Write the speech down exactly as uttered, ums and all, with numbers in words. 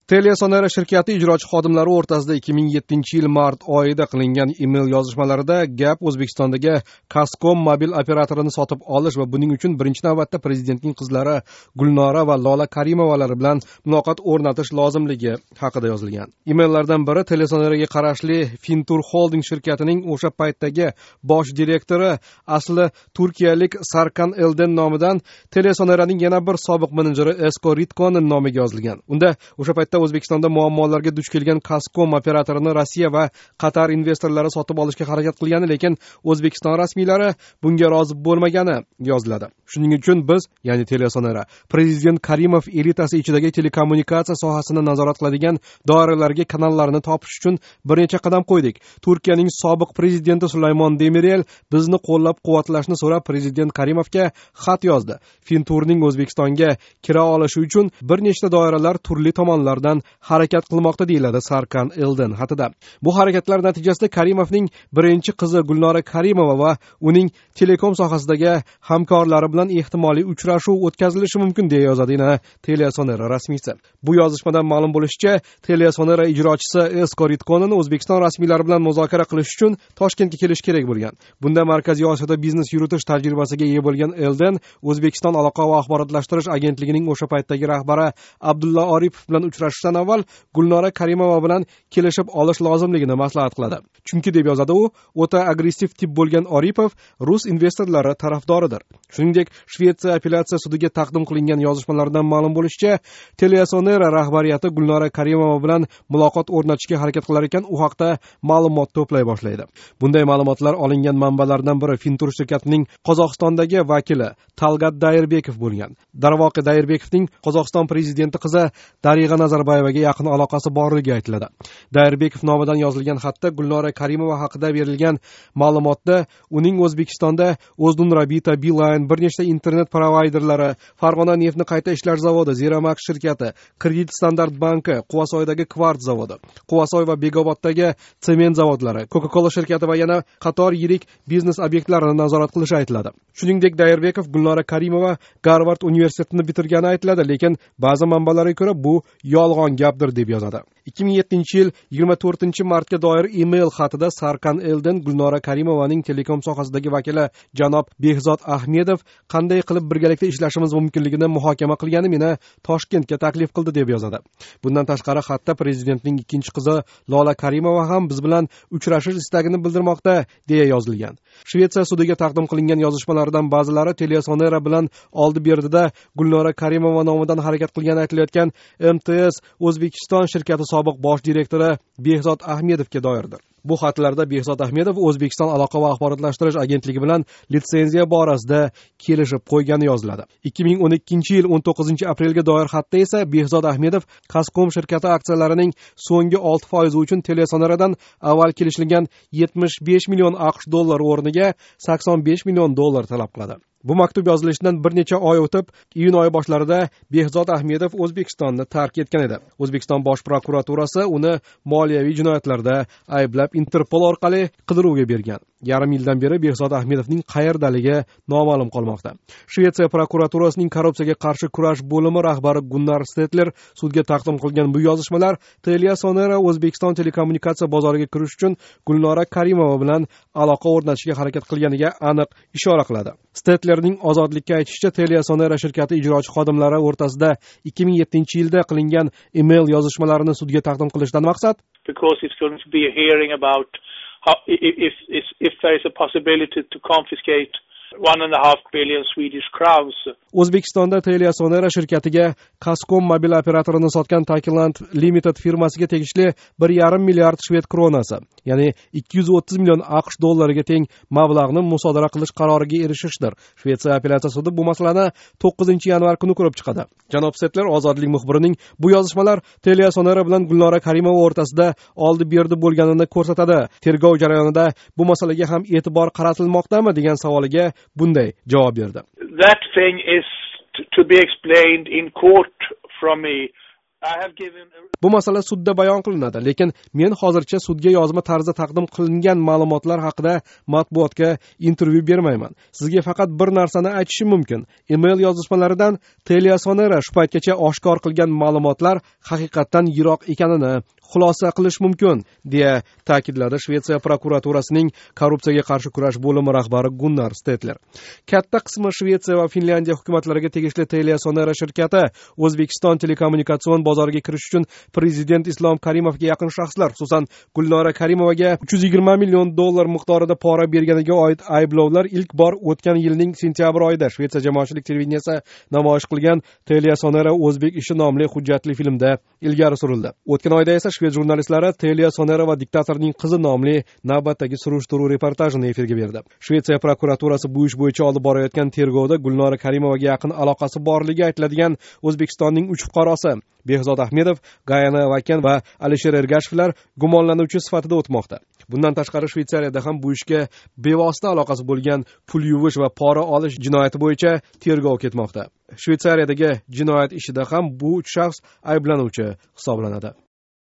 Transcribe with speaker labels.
Speaker 1: Teliasonera shirkati ijrochi xodimlari o'rtasida ikki ming yettinchi yil mart oyida qilingan email yozishmalarida gap O'zbekistondagi Kaskom mobil operatorini sotib olish va buning uchun birinchi navbatda prezidentning qizlari Gulnora va Lola Karimovalar bilan muloqot o'rnatish lozimligi haqida yozilgan. Emaillardan biri Teliasoneraga qarashli Fintur Holding shirkatining o'sha paytdagi bosh direktori asli turkiyalik Sarkan Elden nomidan Teliasoneraning yana bir sobiq menejeri Esko Ritkonen nomiga yozilgan. Unda o'sha paytda O'zbekistonda muammolarga duch kelgan Kaskom operatorini Rossiya va Qatar investorlari sotib olishga harakat qilgani, lekin O'zbekiston rasmiylari bunga rozi bo'lmagani yoziladi. Shuning uchun biz, ya'ni Teliasonera, prezident Karimov elitasi ichidagi telekommunikatsiya sohasini nazorat qiladigan doiralarga kanallarni topish uchun bir necha qadam qo'ydik. Turkiyaning sobiq prezidenti Sulaymon Demirel bizni qo'llab-quvvatlashni so'rab prezident Karimovga xat yozdi. Finturning O'zbekistonga kira olishi uchun bir nechta doiralar turli tomonlardan harakat qilmoqda, deyiladi Sarkan Elden xatida. Bu harakatlar natijasida Karimovning birinchi qizi Gulnora Karimova va uning telekom sohasidagi hamkorlari bilan ehtimoliy uchrashuv o'tkazilishi mumkin, deya yozadi yana Teliasonera rasmiysi. Bu yozishmadan ma'lum bo'lishicha, Teliasonera ijrochisi Esko Ritkonen O'zbekiston rasmiylari bilan muzokara qilish uchun Toshkentga kelish kerak bo'lgan. Bunda Markaziy Osiyoda biznes yuritish tajribasiga ega bo'lgan Elden O'zbekiston aloqa va axborotlashtirish agentligining o'sha paytdagi rahbari Abdulla Oripov bilan uchrashishdan avval Gulnora Karimova bilan kelishib olish lozimligini maslahat qiladi. Chunki, deb yozadi u, o'ta agressiv tip bo'lgan Oripov rus investorlari tarafdoridir. Shuningdek, Shvetsiya apellyatsiya sudiga taqdim qilingan yozishmalardan ma'lum bo'lishicha, Teliasonera rahbariyati Gulnora Karimova bilan muloqot o'rnatishga harakat qilar ekan, u haqda ma'lumot to'play boshlaydi. Bunday ma'lumotlar olingan manbalardan biri Fintur shirkatining Qozog'istondagi vakili Talgat Dairbekov bo'lgan. Darvoqe Dairbekovning Qozog'iston prezidenti qizi Dariga Nazarbayevaga yaqin aloqasi borligi aytiladi. Dairbekov nomidan yozilgan xatda Gulnora Karimova haqida berilgan ma'lumotda uning O'zbekistonda O'zdun Rabita, Beeline, bir nechta internet provayderlari, Farg'ona neftni qayta ishlash zavodi, Zeramax shirkati, Kredit Standart banki, Quvasoydagi Kvart zavodi, Quvasoy va Begoboddagi sement zavodlari, Coca-Cola shirkati va yana qator yirik biznes obyektlarini nazorat qilishi aytiladi. Shuningdek, Dairbekov Gulnora Karimova Garvard universitetini bitirgani aytiladi, lekin ba'zi manbalarga ko'ra bu yolg'on gapdir, deb yozadi. ikki ming yettinchi yil yigirma to'rtinchi martga doir email xatida Sarkan Elden Gulnora Karimovaning telekom sohasidagi vakili janob Behzod Ahmedov qanday qilib birgalikda ishlashimiz mumkinligini muhokama qilgani meni Toshkentga taklif qildi, deb yozadi. Bundan tashqari xatda prezidentning ikkinchi qizi Lola Karimova ham biz bilan uchrashish istagini bildirmoqda, deya yozilgan. Shvetsiya sudiga taqdim qilingan yozishmalardan ba'zilari Teliasonera bilan oldi-berdida Gulnora Karimova nomidan harakat qilgani aytilayotgan M T S O'zbekiston shirkati sobiq bosh direktori Behzod Ahmedovga doirdir. Bu xatlarda Behzod Ahmedov O'zbekiston aloqa va axborotlashtirish agentligi bilan litsenziya borasida kelishib qo'ygani yoziladi. ikki ming o'n ikkinchi yil o'n to'qqizinchi aprelga doir xatda esa Behzod Ahmedov Kaskom shirkati aksiyalarining so'nggi olti foizi uchun Teliasoneradan avval kelishilgan yetmish besh million AQSh dollari o'rniga sakson besh million dollar talab qiladi. Bu maktub yozilishidan bir necha oy o'tib, iyun oyi boshlarida Behzod Ahmedov O'zbekistonni tark etgan edi. O'zbekiston bosh prokuraturasi uni moliyaviy jinoyatlarda ayblab Interpol orqali qidiruvga bergan. Yarim yildan beri Behzod Ahmedovning qayerdaligi noma'lum qolmoqda. Shvetsiya prokuraturasining korrupsiyaga qarshi kurash bo'limi rahbari Gunnar Stetler sudga taqdim qilgan bu yozishmalar Teliasonera O'zbekiston telekommunikatsiya bozoriga kirish uchun Gulnora Karimova bilan aloqa o'rnatishga harakat qilganiga aniq ishora qiladi. Stetlerning ozodlikka aytishicha, Teliasonera shirkati ijrochi xodimlari o'rtasida ikki ming yettinchi yilda qilingan email yozishmalarini sudga taqdim qilishdan maqsad
Speaker 2: because it's going to be a hearing about how, if, if, if there is a possibility to confiscate one and a half billion Swedish crowns.
Speaker 1: O'zbekistonda Teliasonera shirkatiga Kaskom mobil operatorini sotgan Tailand Limited firmasiga tegishli bir yarim milliard shved kronasi, ya'ni ikki yuz o'ttiz million AQSh dollariga teng mablag'ni musodara qilish qaroriga erishishdir. Shvetsiya apellyatsiya sudi bu masalani to'qqizinchi yanvar kuni ko'rib chiqadi. Janob Setler ozodlik muxbirining bu yozishmalar Teliasonera bilan Gulnora Karimova o'rtasida oldi-berdi bo'lganini ko'rsatadi. Tergov jarayonida bu masalaga ham e'tibor qaratilmoqdami degan savoliga bunday javob berdi.
Speaker 2: That thing is to be explained in court from me I have given
Speaker 1: Bu masala sudda bayon qilinadi, lekin men hozircha sudga yozma tarzda taqdim qilingan ma'lumotlar haqida matbuotga intervyu bermayman. Sizga faqat bir narsani aytishim mumkin. Email yozishmalaridan Teliasonera shu paytgacha oshkor qilgan ma'lumotlar haqiqatdan yiroq ekanini xulosa qilish mumkin, deya ta'kidladi Shvetsiya prokuraturasining korrupsiyaga qarshi kurash bo'limi rahbari Gunnar Stetler. Katta qismi Shvetsiya va Finlyandiya hukumatlariga tegishli Teliasonera shirkati O'zbekiston telekommunikatsion bozoriga kirish uchun prezident Islom Karimovga yaqin shaxslar, xususan Gulnora Karimovaga uch yuz yigirma million dollar miqdorida pora berganiga oid ayblovlar ilk bor o'tgan yilning sentyabr oyida Shvetsiya jamoatchilik televideniyasi namoyish qilgan Teliasonera O'zbek ishi nomli hujjatli filmda ilgari surildi. O'tgan oyda esa Shved jurnalistlari Teliasonera va diktatorning qizi nomli navbatdagi surishtiruv reportajini efirga berdi. Shvetsiya prokuraturasi bu ish bo'yicha olib borayotgan tergovda Gulnora Karimovaga yaqin aloqasi borligi aytiladigan O'zbekistonning uch fuqarosi Behzod Ahmedov, Gayana Vakan va Alisher Ergashevlar gumonlanuvchi sifatida o'tmoqda. Bundan tashqari Shvetsariyada ham bu ishga bevosita aloqasi bo'lgan pul yuvish va pora olish jinoyati bo'yicha tergov ketmoqda. Shvetsariyadagi jinoyat ishida ham bu uch shaxs ayblanuvchi hisoblanadi.